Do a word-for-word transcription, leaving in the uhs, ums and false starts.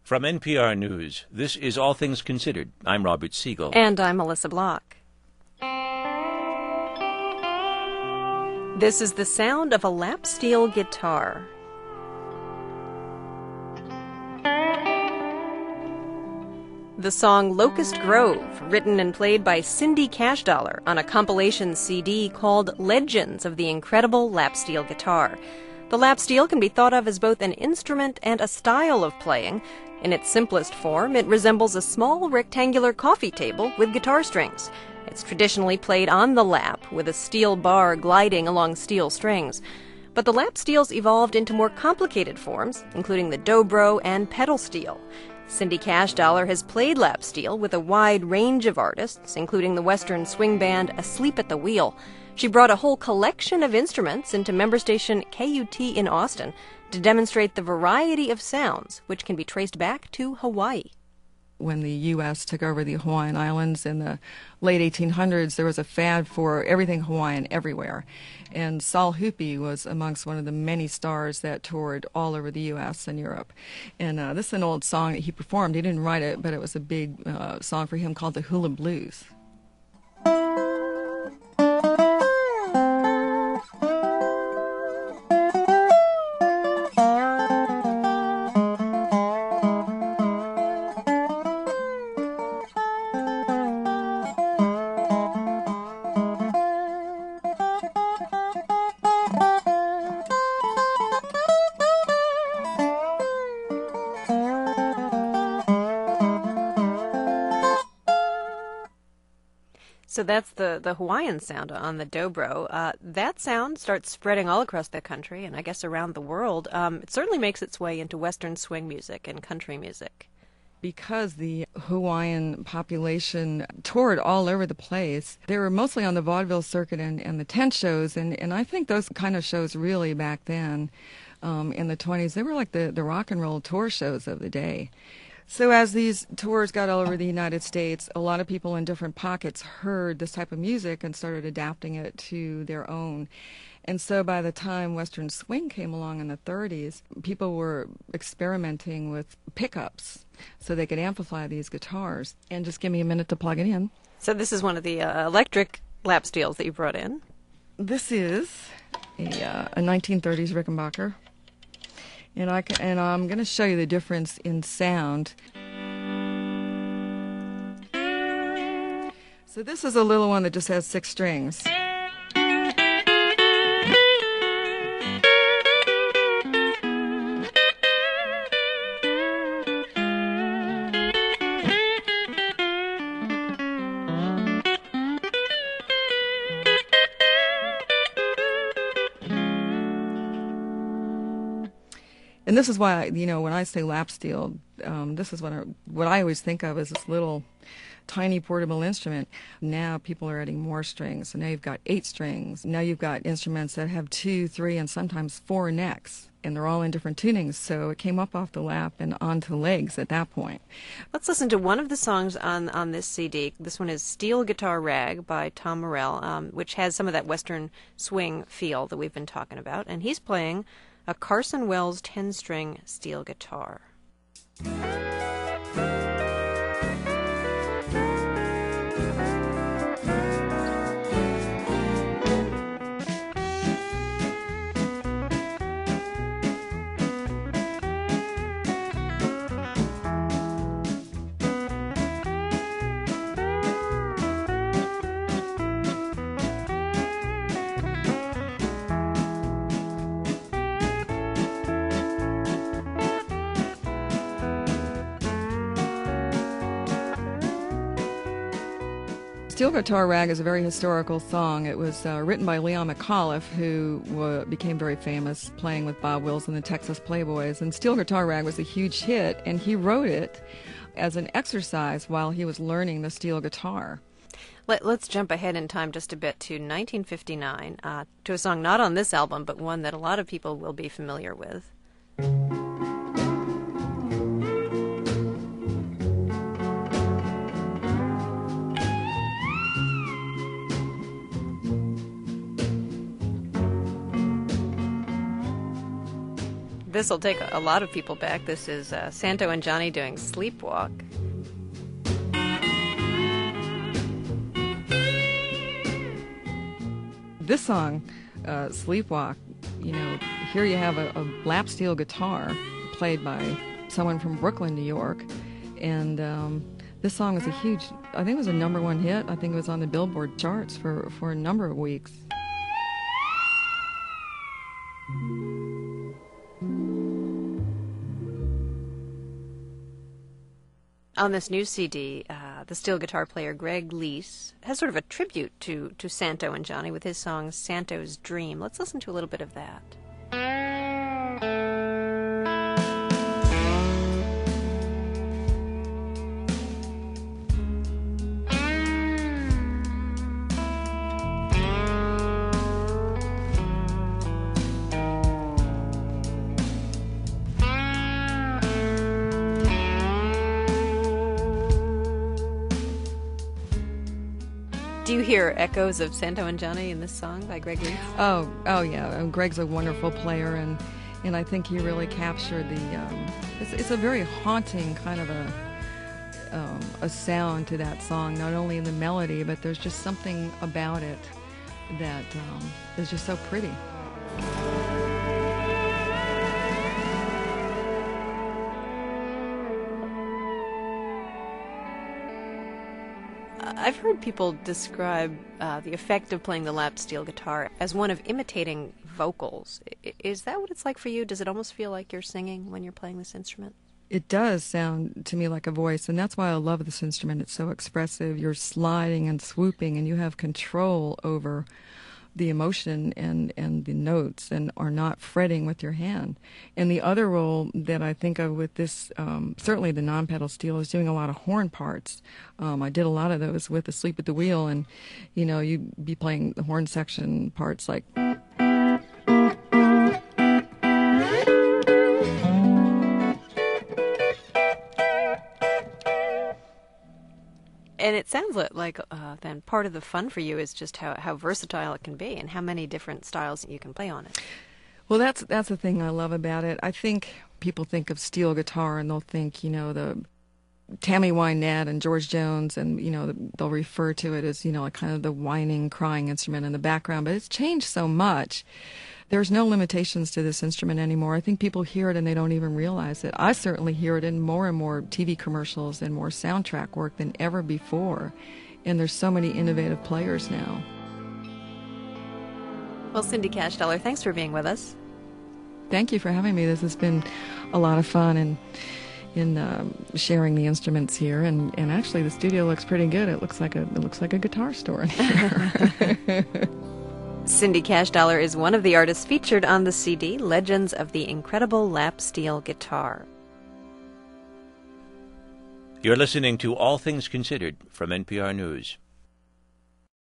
From N P R News, this is All Things Considered. I'm Robert Siegel. And I'm Melissa Block. This is the sound of a lap steel guitar. The song Locust Grove, written and played by Cindy Cashdollar on a compilation C D called Legends of the Incredible Lap Steel Guitar. The lap steel can be thought of as both an instrument and a style of playing. In its simplest form, it resembles a small rectangular coffee table with guitar strings. It's traditionally played on the lap, with a steel bar gliding along steel strings. But the lap steels evolved into more complicated forms, including the dobro and pedal steel. Cindy Cashdollar has played lap steel with a wide range of artists, including the Western swing band Asleep at the Wheel. She brought a whole collection of instruments into member station K U T in Austin to demonstrate the variety of sounds, which can be traced back to Hawaii. When the U S took over the Hawaiian Islands in the late eighteen hundreds, there was a fad for everything Hawaiian everywhere. And Saul Hoopy was amongst one of the many stars that toured all over the U S and Europe. And uh, this is an old song that he performed. He didn't write it, but it was a big uh, song for him called the Hula Blues. So that's the, the Hawaiian sound on the dobro. Uh, that sound starts spreading all across the country and I guess around the world. Um, it certainly makes its way into Western swing music and country music. Because the Hawaiian population toured all over the place, they were mostly on the vaudeville circuit and, and the tent shows, and, and I think those kind of shows really back then, um, in the twenties, they were like the, the rock and roll tour shows of the day. So as these tours got all over the United States, a lot of people in different pockets heard this type of music and started adapting it to their own. And so by the time Western swing came along in the thirties, people were experimenting with pickups so they could amplify these guitars. And just give me a minute to plug it in. So this is one of the uh, electric lap steels that you brought in. This is a, uh, a nineteen thirties Rickenbacker. And, I can, and I'm going to show you the difference in sound. So this is a little one that just has six strings. And this is why, you know, when I say lap steel, um, this is what I, what I always think of as this little tiny portable instrument. Now people are adding more strings. So now you've got eight strings. Now you've got instruments that have two, three, and sometimes four necks. And they're all in different tunings. So it came up off the lap and onto legs at that point. Let's listen to one of the songs on, on this C D. This one is Steel Guitar Rag by Tom Morell, um, which has some of that Western swing feel that we've been talking about. And he's playing a Carson Wells ten-string steel guitar. Steel Guitar Rag is a very historical song. It was uh, written by Leon McAuliffe, who w- became very famous playing with Bob Wills and the Texas Playboys. And Steel Guitar Rag was a huge hit, and he wrote it as an exercise while he was learning the steel guitar. Let, let's jump ahead in time just a bit to nineteen fifty-nine, uh, to a song not on this album, but one that a lot of people will be familiar with. this will take a lot of people back. This is uh, Santo and Johnny doing Sleepwalk. This song, uh, Sleepwalk, you know, here you have a, a lap steel guitar played by someone from Brooklyn, New York, and um, this song was a huge, I think it was a number one hit. I think it was on the Billboard charts for, for a number of weeks. On this new C D, uh, the steel guitar player Greg Lease has sort of a tribute to, to Santo and Johnny with his song Santo's Dream. Let's listen to a little bit of that. Do you hear echoes of Santo and Johnny in this song by Greg Lease? Oh, oh yeah. Um, Greg's a wonderful player, and and I think he really captured the. Um, it's, it's a very haunting kind of a um, a sound to that song. Not only in the melody, but there's just something about it that um, is just so pretty. I've heard people describe uh, the effect of playing the lap steel guitar as one of imitating vocals. I- is that what it's like for you? Does it almost feel like you're singing when you're playing this instrument? It does sound to me like a voice, and that's why I love this instrument. It's so expressive. You're sliding and swooping, and you have control over the emotion and, and the notes, and are not fretting with your hand. And the other role that I think of with this, um, certainly the non-pedal steel, is doing a lot of horn parts. Um, I did a lot of those with Asleep at the Wheel, and, you know, you'd be playing the horn section parts like... And it sounds like, like uh, then part of the fun for you is just how, how versatile it can be and how many different styles you can play on it. Well, that's that's the thing I love about it. I think people think of steel guitar and they'll think, you know, the Tammy Wynette and George Jones, and, you know, they'll refer to it as, you know, like kind of the whining, crying instrument in the background. But it's changed so much. There's no limitations to this instrument anymore. I think people hear it and they don't even realize it. I certainly hear it in more and more T V commercials and more soundtrack work than ever before. And there's so many innovative players now. Well, Cindy Cashdollar, thanks for being with us. Thank you for having me. This has been a lot of fun, and in um, sharing the instruments here. And, and actually, the studio looks pretty good. It looks like a it looks like a guitar store in here. Cindy Cashdollar is one of the artists featured on the C D, Legends of the Incredible Lap Steel Guitar. You're listening to All Things Considered from N P R News.